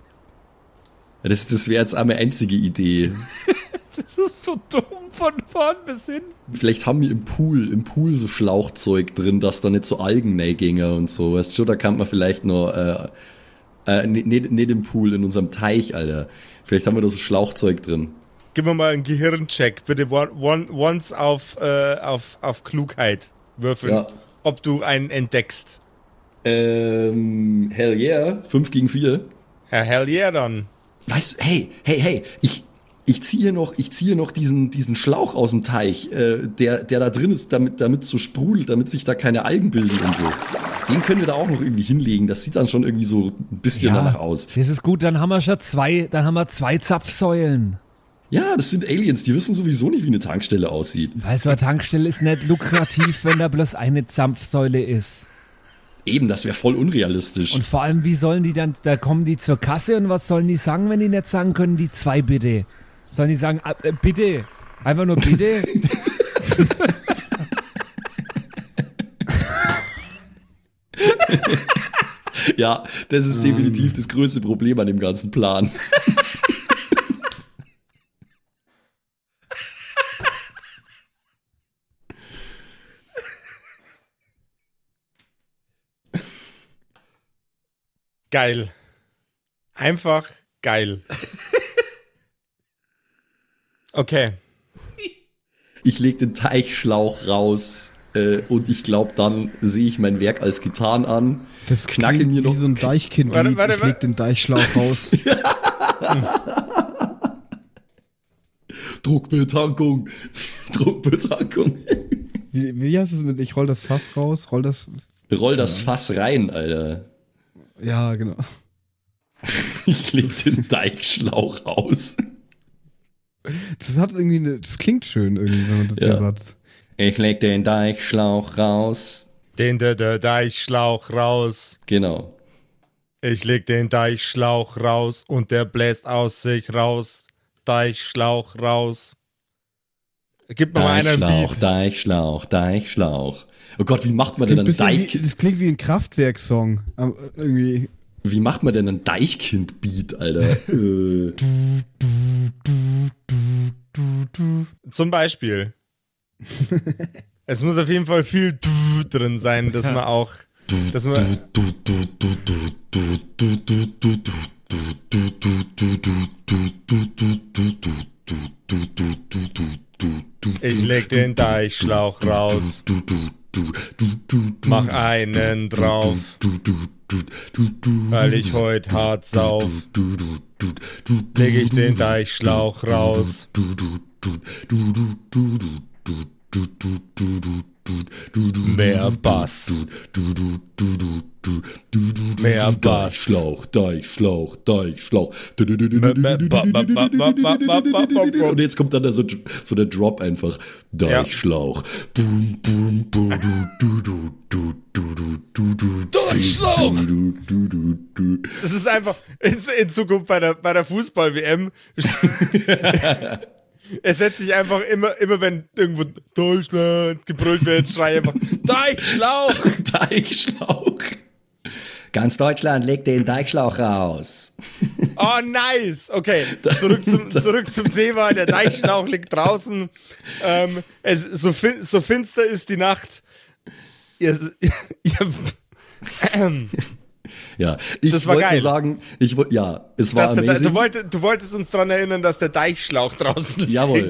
Speaker 3: jetzt eine einzige Idee.
Speaker 6: Das ist so dumm von vorn bis hin.
Speaker 3: Vielleicht haben wir im Pool so Schlauchzeug drin, dass da nicht so Algennähgänger und so, weißt du, da kann man vielleicht noch, nicht im Pool, in unserem Teich, Alter. Vielleicht haben wir da so Schlauchzeug drin.
Speaker 1: Gib mir mal einen Gehirncheck, bitte once auf Klugheit würfeln, ja. Ob du einen entdeckst.
Speaker 3: Hell yeah, 5 gegen 4.
Speaker 1: Ja, hell yeah dann.
Speaker 3: Weißt, hey, ich ziehe noch diesen Schlauch aus dem Teich, der da drin ist, damit so sprudelt, damit sich da keine Algen bilden und so. Den können wir da auch noch irgendwie hinlegen. Das sieht dann schon irgendwie so ein bisschen danach aus.
Speaker 2: Das ist gut, dann haben wir schon zwei Zapfsäulen.
Speaker 3: Ja, das sind Aliens, die wissen sowieso nicht, wie eine Tankstelle aussieht.
Speaker 2: Weißt du, eine Tankstelle ist nicht lukrativ, wenn da bloß eine Zapfsäule ist.
Speaker 3: Eben, das wäre voll unrealistisch.
Speaker 2: Und vor allem, wie sollen die dann, da kommen die zur Kasse und was sollen die sagen, wenn die nicht sagen können, die 2 bitte? Sollen die sagen, bitte? Einfach nur bitte?
Speaker 3: Ja, das ist definitiv das größte Problem an dem ganzen Plan.
Speaker 1: Geil. Einfach geil. Okay.
Speaker 3: Ich leg den Teichschlauch raus und ich glaube, dann sehe ich mein Werk als getan an.
Speaker 4: Das knacke mir noch wie so ein Deichkind. Ich leg den Deichschlauch raus.
Speaker 3: Druckbetankung.
Speaker 4: Wie heißt es mit, ich roll das Fass raus? Roll das
Speaker 3: Fass rein, Alter.
Speaker 4: Ja, genau.
Speaker 3: Ich leg den Deichschlauch aus.
Speaker 4: Das hat irgendwie das klingt schön irgendwie, wenn man das der Satz.
Speaker 3: Ich leg den Deichschlauch raus.
Speaker 1: Der Deichschlauch raus.
Speaker 3: Genau.
Speaker 1: Ich leg den Deichschlauch raus und der bläst aus sich raus. Deichschlauch raus. Gib mir mal einen Beat.
Speaker 3: Deichschlauch. Oh Gott, wie macht man denn einen Deichkind?
Speaker 4: Das klingt wie ein Kraftwerk-Song. Irgendwie.
Speaker 3: Wie macht man denn einen Deichkind-Beat, Alter?
Speaker 1: Zum Beispiel. Es muss auf jeden Fall viel drin sein, dass man auch. Ich leg den Deichschlauch raus. Mach einen drauf, weil ich heute hart sauf. Leg ich den Deichschlauch raus. Mehr Bass. Mehr Bass.
Speaker 3: Deichschlauch. Und jetzt kommt dann da so der Drop einfach. Deichschlauch. Deichschlauch!
Speaker 1: Das ist einfach in Zukunft bei der Fußball-WM. Es setzt sich einfach immer wenn irgendwo Deutschland gebrüllt wird, schrei einfach Deichschlauch!
Speaker 3: Deichschlauch. Ganz Deutschland legt den Deichschlauch raus.
Speaker 1: Oh, nice! Okay, zurück zum Thema. Der Deichschlauch liegt draußen. So finster ist die Nacht.
Speaker 3: Ja, ich wollte nur sagen, es war amazing.
Speaker 1: Du wolltest uns daran erinnern, dass der Deichschlauch draußen liegt.
Speaker 3: Jawohl.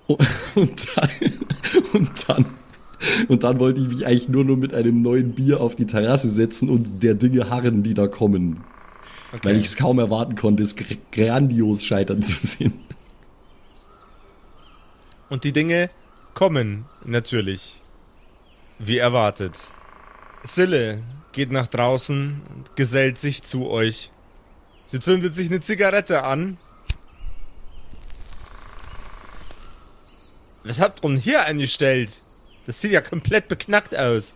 Speaker 3: Und dann wollte ich mich eigentlich nur mit einem neuen Bier auf die Terrasse setzen und der Dinge harren, die da kommen. Okay. Weil ich es kaum erwarten konnte, es grandios scheitern zu sehen.
Speaker 1: Und die Dinge kommen natürlich, wie erwartet. Sille geht nach draußen und gesellt sich zu euch. Sie zündet sich eine Zigarette an. Was habt ihr denn hier eingestellt? Das sieht ja komplett beknackt aus.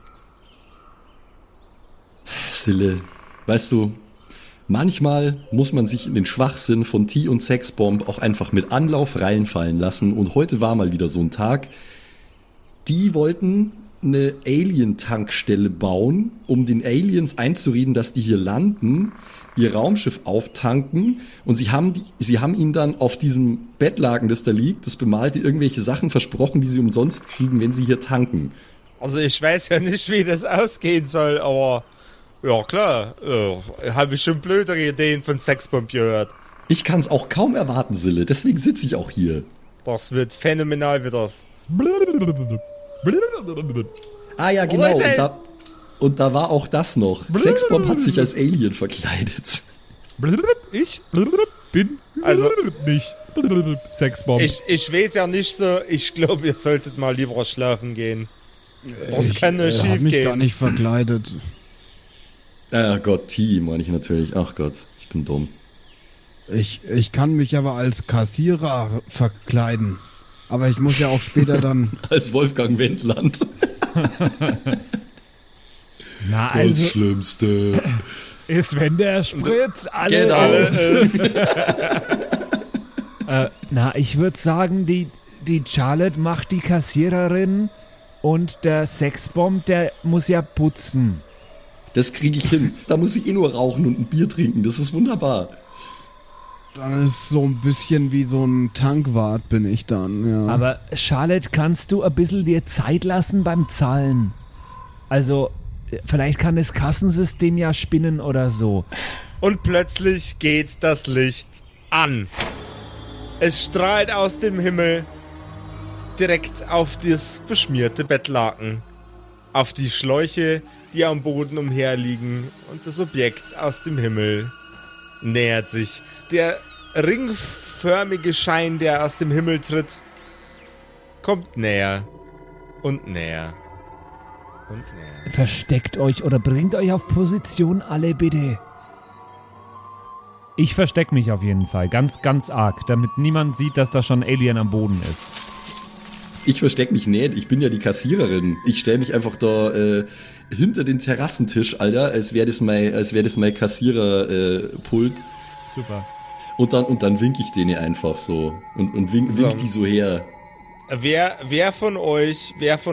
Speaker 3: Sille, weißt du, manchmal muss man sich in den Schwachsinn von T und Sexbomb auch einfach mit Anlauf reinfallen lassen. Und heute war mal wieder so ein Tag. Die wollten eine Alien-Tankstelle bauen, um den Aliens einzureden, dass die hier landen, ihr Raumschiff auftanken, und sie haben ihnen dann auf diesem Bettlaken, das da liegt, das bemalte, irgendwelche Sachen versprochen, die sie umsonst kriegen, wenn sie hier tanken.
Speaker 1: Also ich weiß ja nicht, wie das ausgehen soll, aber ja klar, habe ich schon blödere Ideen von Sexbomb gehört.
Speaker 3: Ich kann es auch kaum erwarten, Sille, deswegen sitze ich auch hier.
Speaker 1: Das wird phänomenal, wird das.
Speaker 3: Ah ja, genau. Und da war auch das noch. Sexbomb hat sich als Alien verkleidet.
Speaker 6: Ich bin nicht Sexbomb.
Speaker 1: Ich weiß ja nicht so. Ich glaube, ihr solltet mal lieber schlafen gehen. Das kann nur schief gehen. Ich hab
Speaker 4: mich gar nicht verkleidet.
Speaker 3: Ah Gott, T meine ich natürlich. Ach Gott, ich bin dumm.
Speaker 4: Ich kann mich aber als Kassierer verkleiden. Aber ich muss ja auch später dann...
Speaker 3: als Wolfgang Wendland.
Speaker 2: Na,
Speaker 3: das
Speaker 2: also
Speaker 3: Schlimmste
Speaker 2: ist, wenn der Sprit
Speaker 3: alles ist.
Speaker 2: Ich würde sagen, die Charlotte macht die Kassiererin und der Sexbomb, der muss ja putzen.
Speaker 3: Das kriege ich hin. Da muss ich nur rauchen und ein Bier trinken. Das ist wunderbar.
Speaker 4: Dann ist so ein bisschen wie so ein Tankwart bin ich dann, ja.
Speaker 2: Aber Charlotte, kannst du ein bisschen dir Zeit lassen beim Zahlen? Also, vielleicht kann das Kassensystem ja spinnen oder so.
Speaker 1: Und plötzlich geht das Licht an. Es strahlt aus dem Himmel direkt auf das beschmierte Bettlaken, auf die Schläuche, die am Boden umherliegen, und das Objekt aus dem Himmel nähert sich. Der ringförmige Schein, der aus dem Himmel tritt, kommt näher und näher und näher.
Speaker 2: Versteckt euch oder bringt euch auf Position, alle bitte.
Speaker 6: Ich versteck mich auf jeden Fall, ganz, ganz arg, damit niemand sieht, dass da schon ein Alien am Boden ist.
Speaker 3: Ich versteck mich nicht, ich bin ja die Kassiererin. Ich stelle mich einfach da hinter den Terrassentisch, Alter, als wäre das mein Kassiererpult.
Speaker 6: Super.
Speaker 3: Und dann winke ich denen einfach so und wink die so her.
Speaker 1: Wer von euch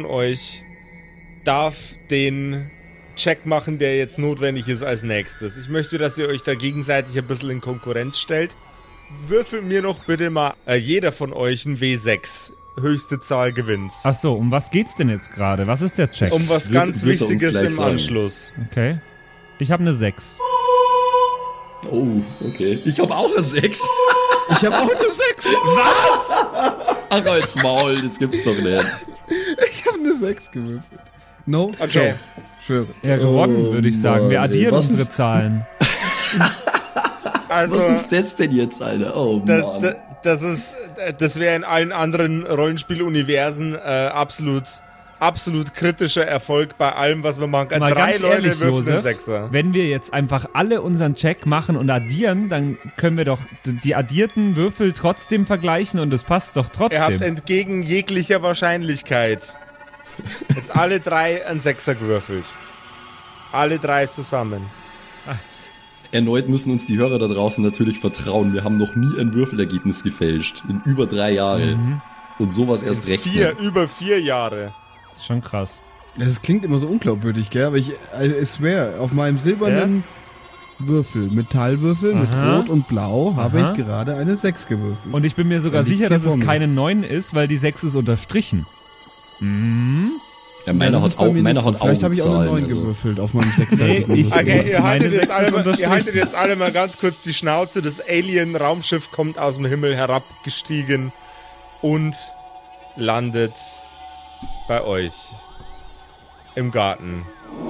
Speaker 1: darf den Check machen, der jetzt notwendig ist als nächstes? Ich möchte, dass ihr euch da gegenseitig ein bisschen in Konkurrenz stellt. Würfelt mir noch bitte mal jeder von euch ein W6. Höchste Zahl gewinnt.
Speaker 6: Ach so, um was geht's denn jetzt gerade? Was ist der Check?
Speaker 1: Um was ganz Wichtiges im Anschluss.
Speaker 6: Okay. Ich habe eine 6.
Speaker 3: Oh, okay. Ich habe auch eine 6.
Speaker 4: Ich habe auch eine 6.
Speaker 3: Was? Ach, als Maul, das gibt's doch nicht.
Speaker 4: Ich habe eine 6 gewürfelt. No?
Speaker 1: Okay.
Speaker 4: Schwöre.
Speaker 6: Ja, gewonnen, würde ich sagen. Wir addieren unsere Zahlen.
Speaker 1: Also,
Speaker 3: was ist das denn jetzt, Alter? Oh, Mann.
Speaker 1: das wäre in allen anderen Rollenspieluniversen absolut kritischer Erfolg bei allem, was wir machen.
Speaker 6: Mal
Speaker 1: 3
Speaker 6: ganz
Speaker 1: Leute
Speaker 6: ehrlich,
Speaker 1: würfeln
Speaker 6: Josef,
Speaker 1: einen Sechser.
Speaker 6: wenn wir jetzt einfach alle unseren Check machen und addieren, dann können wir doch die addierten Würfel trotzdem vergleichen und es passt doch
Speaker 1: Ihr
Speaker 6: trotzdem.
Speaker 1: habt entgegen jeglicher Wahrscheinlichkeit jetzt alle 3 einen Sechser gewürfelt. Alle 3 zusammen.
Speaker 3: Erneut müssen uns die Hörer da draußen natürlich vertrauen. Wir haben noch nie ein Würfelergebnis gefälscht. In über 3 Jahren. Und sowas erst recht.
Speaker 1: Über 4 Jahre.
Speaker 6: Das ist schon krass.
Speaker 4: Das klingt immer so unglaubwürdig, gell? Aber ich swear, auf meinem silbernen Würfel, Metallwürfel mit Rot und Blau, habe ich gerade eine 6 gewürfelt.
Speaker 6: Und ich bin mir sogar
Speaker 4: Da liegt
Speaker 6: sicher,
Speaker 4: hier
Speaker 6: dass es
Speaker 4: vor mir.
Speaker 6: keine 9 ist, weil die 6 ist unterstrichen.
Speaker 3: Ja, meiner
Speaker 4: das
Speaker 3: hat
Speaker 4: ist bei mir nicht so.
Speaker 3: Augenzahlen.
Speaker 4: Vielleicht habe ich auch eine 9
Speaker 3: also.
Speaker 4: gewürfelt auf meinem 6-seitigen
Speaker 6: ich-
Speaker 4: Würfel.
Speaker 1: Okay, ihr
Speaker 6: Meine
Speaker 1: haltet, jetzt
Speaker 6: 6 ist
Speaker 1: alle,
Speaker 6: unterstrichen.
Speaker 1: ihr haltet jetzt alle mal ganz kurz die Schnauze. Das Alien-Raumschiff kommt aus dem Himmel herabgestiegen und landet bei euch im Garten.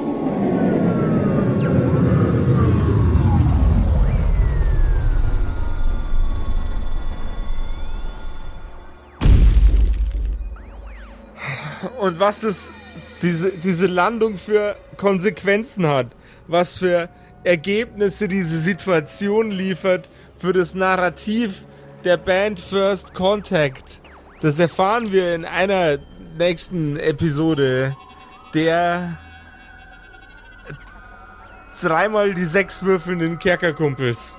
Speaker 1: Und was diese Landung für Konsequenzen hat, was für Ergebnisse diese Situation liefert für das Narrativ der Band First Contact, das erfahren wir in einer nächsten Episode, der 3-mal die 6 würfelnden Kerkerkumpels.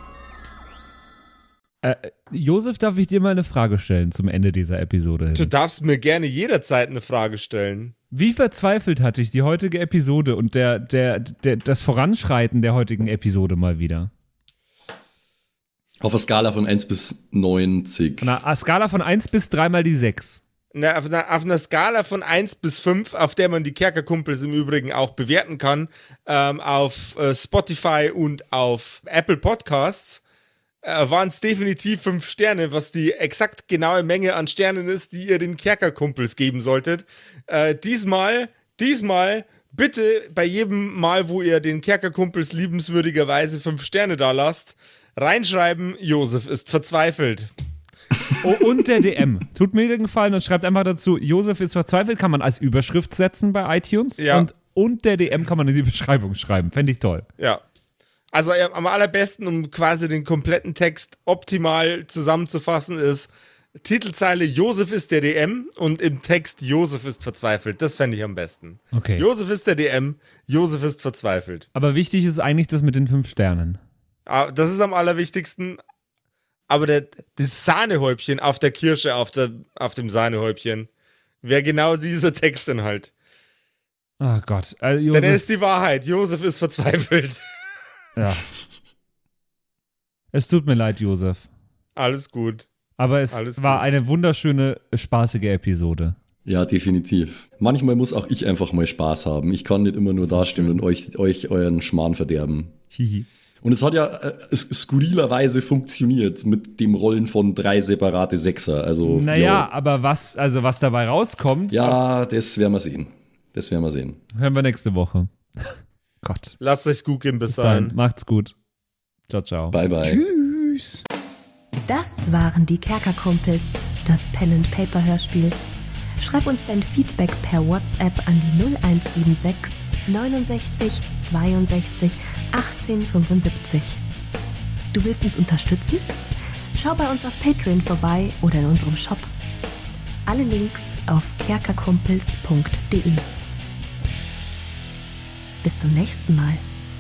Speaker 6: Josef, darf ich dir mal eine Frage stellen zum Ende dieser Episode?
Speaker 1: Du darfst mir gerne jederzeit eine Frage stellen.
Speaker 6: Wie verzweifelt hatte ich die heutige Episode und das Voranschreiten der heutigen Episode mal wieder?
Speaker 3: Auf einer Skala von 1 bis 90.
Speaker 6: Na, einer Skala von 1 bis 3 mal die 6.
Speaker 1: Na, auf einer Skala von 1 bis 5, auf der man die Kerkerkumpels im Übrigen auch bewerten kann, auf Spotify und auf Apple Podcasts, waren es definitiv 5 Sterne, was die exakt genaue Menge an Sternen ist, die ihr den Kerkerkumpels geben solltet. Diesmal bitte bei jedem Mal, wo ihr den Kerkerkumpels liebenswürdigerweise 5 Sterne da lasst, reinschreiben, Josef ist verzweifelt.
Speaker 6: Oh, und der DM. Tut mir den Gefallen und schreibt einfach dazu, Josef ist verzweifelt, kann man als Überschrift setzen bei iTunes.
Speaker 1: Ja.
Speaker 6: Und der DM kann man in die Beschreibung schreiben. Fände ich toll.
Speaker 1: Ja. Also am allerbesten, um quasi den kompletten Text optimal zusammenzufassen, ist Titelzeile Josef ist der DM und im Text Josef ist verzweifelt. Das fände ich am besten.
Speaker 6: Okay.
Speaker 1: Josef ist der DM, Josef ist verzweifelt.
Speaker 6: Aber wichtig ist eigentlich das mit den 5 Sternen.
Speaker 1: Das ist am allerwichtigsten. Aber das Sahnehäubchen auf der Kirsche, auf dem Sahnehäubchen, wäre genau dieser Textinhalt.
Speaker 6: Oh Gott.
Speaker 1: Denn
Speaker 6: Josef,
Speaker 1: er ist die Wahrheit. Josef ist verzweifelt.
Speaker 6: ja. Es tut mir leid, Josef.
Speaker 1: Alles gut.
Speaker 6: Aber es
Speaker 1: Alles
Speaker 6: war
Speaker 1: gut.
Speaker 6: eine wunderschöne, spaßige Episode.
Speaker 3: Ja, definitiv. Manchmal muss auch ich einfach mal Spaß haben. Ich kann nicht immer nur dastehen und euch euren Schmarrn verderben.
Speaker 6: Hihi.
Speaker 3: Und es hat ja skurrilerweise funktioniert mit dem Rollen von 3 separate Sechser. Also,
Speaker 6: Naja, aber was dabei rauskommt,
Speaker 3: ja, das werden wir sehen.
Speaker 6: hören wir nächste Woche. Gott.
Speaker 1: Lasst euch gut gehen. Bis
Speaker 6: Bis dann.
Speaker 1: dahin.
Speaker 6: Macht's gut. Ciao, ciao.
Speaker 3: Bye, bye.
Speaker 4: Tschüss.
Speaker 5: Das waren die Kerkerkumpels, das Pen-and-Paper-Hörspiel. Schreib uns dein Feedback per WhatsApp an die 0176 69 62 18 75. Du willst uns unterstützen? Schau bei uns auf Patreon vorbei oder in unserem Shop. Alle Links auf kerkerkumpels.de. Bis zum nächsten Mal.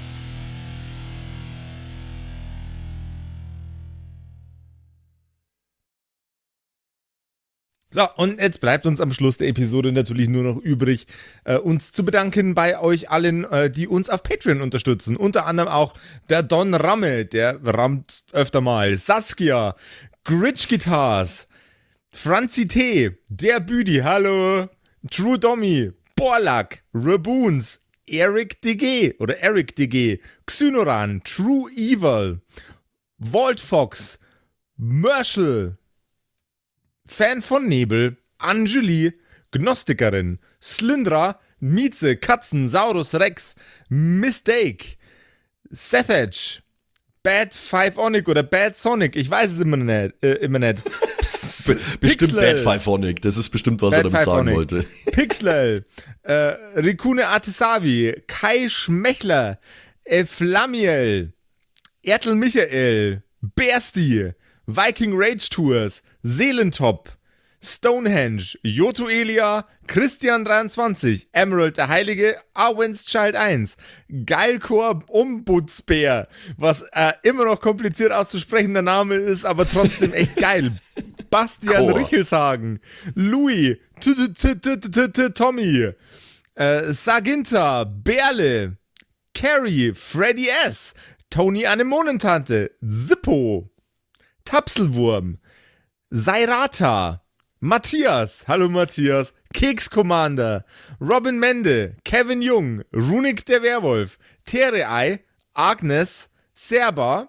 Speaker 1: So, und jetzt bleibt uns am Schluss der Episode natürlich nur noch übrig, uns zu bedanken bei euch allen, die uns auf Patreon unterstützen. Unter anderem auch der Don Ramme, der rammt öfter mal, Saskia, Gritch Guitars, Franzi T., der Büdi, hallo, True Dommy, Borlak, Raboons, Eric DG, Xynoran, True Evil, Walt Fox, Merschel, Fan von Nebel, Anjuli, Gnostikerin, Slyndra, Mieze, Katzen, Saurus Rex, Mistake, Sethage, Bad Five-Onic oder Bad Sonic, ich weiß es immer nicht.
Speaker 3: Bestimmt
Speaker 1: Pixel.
Speaker 3: Bad Five-Onic, das ist bestimmt, was er
Speaker 1: Bad
Speaker 3: damit sagen
Speaker 1: Five-Onic.
Speaker 3: wollte.
Speaker 1: Pixel, Rikune Artesavi, Kai Schmechler, Flamiel, Ertel Michael, Bersti, Viking Rage Tours, Seelentop, Stonehenge, Joto Elia, Christian23, Emerald der Heilige, Arwen's Child 1, Geilkor Ombudsbär, was immer noch kompliziert auszusprechender Name ist, aber trotzdem echt geil. Bastian
Speaker 3: Chor.
Speaker 1: Richelshagen, Louis, Tommy, Saginta, Berle, Carrie, Freddy S., Tony Anemonentante, Zippo, Tapselwurm, Sairata, Matthias, hallo Matthias, Keks Commander, Robin Mende, Kevin Jung, Runik der Werwolf, Terei, Agnes, Serba,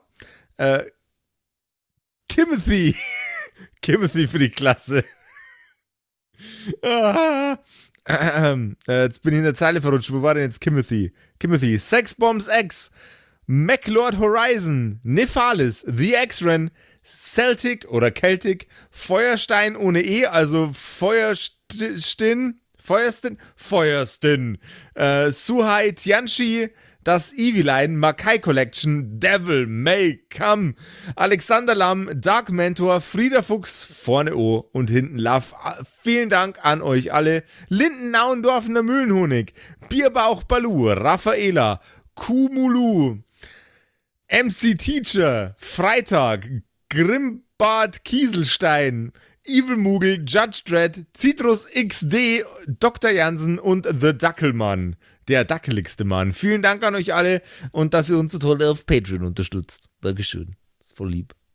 Speaker 1: Timothy, Timothy für die Klasse. Jetzt bin ich in der Zeile verrutscht, wo war denn jetzt Timothy? Timothy, Sexbombs X, MacLord Horizon, Nephalis, The X-Ren, Celtic oder Celtic, Feuerstein ohne E, also Feuerstin, Suhai Tianchi, das Eviline, Makai Collection, Devil May Come, Alexander Lamm, Dark Mentor, Frieda Fuchs, vorne O und hinten Love. Vielen Dank an euch alle. Lindenauendorfener Mühlenhonig, Bierbauch Balu, Raffaela, Kumulu, MC Teacher, Freitag, Grimbart Kieselstein, Evil Mugel, Judge Dredd, Citrus XD, Dr. Jansen und The Dackelmann. Der dackeligste Mann. Vielen Dank an euch alle und dass ihr uns so toll auf Patreon unterstützt. Dankeschön. Ist voll lieb.